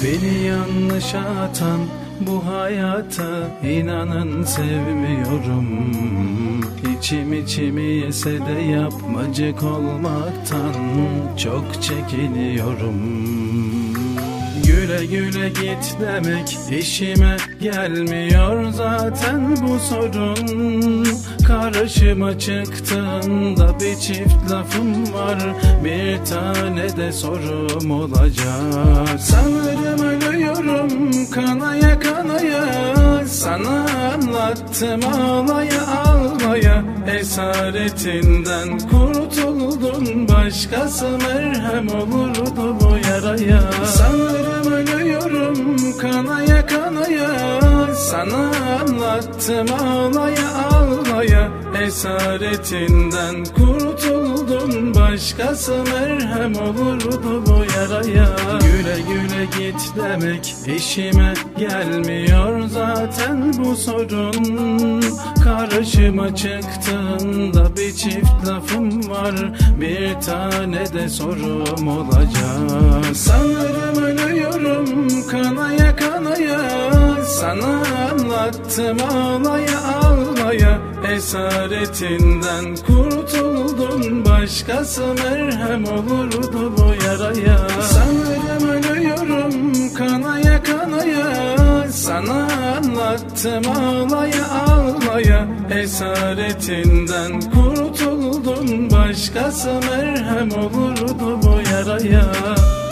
Beni yanlış atan bu hayata inanın sevmiyorum. İçimi yese de yapmacık olmaktan çok çekiniyorum. Güle güle git demek işime gelmiyor zaten bu sorun. Karşıma çıktığında bir çift lafım var, bir tane de sorum olacak. Sanırım ölüyorum kanaya kanaya, sana anlattım ağlaya ağlaya. Esaretinden kurtuldun, başkası merhem olurdu bu yaraya. Sanırım ölüyorum kanaya kanaya, sana anlattım ağlaya ağlaya. Esaretinden kurtuldun, başkası merhem olurdu bu yaraya. Güle güle git demek işime gelmiyor zaten bu sorun. Karşıma çıktığında bir çift lafım var, bir tane de sorum olacak. Sanırım ölüyorum kanaya kanaya, sana anlattım ağlaya ağlaya. Esaretinden kurtuldun, başkası merhem olurdu bu yaraya. Sanırım ölüyorum kanaya kanaya, sana anlattım ağlaya ağlaya. Esaretinden kurtuldun, başkası merhem olurdu bu yaraya.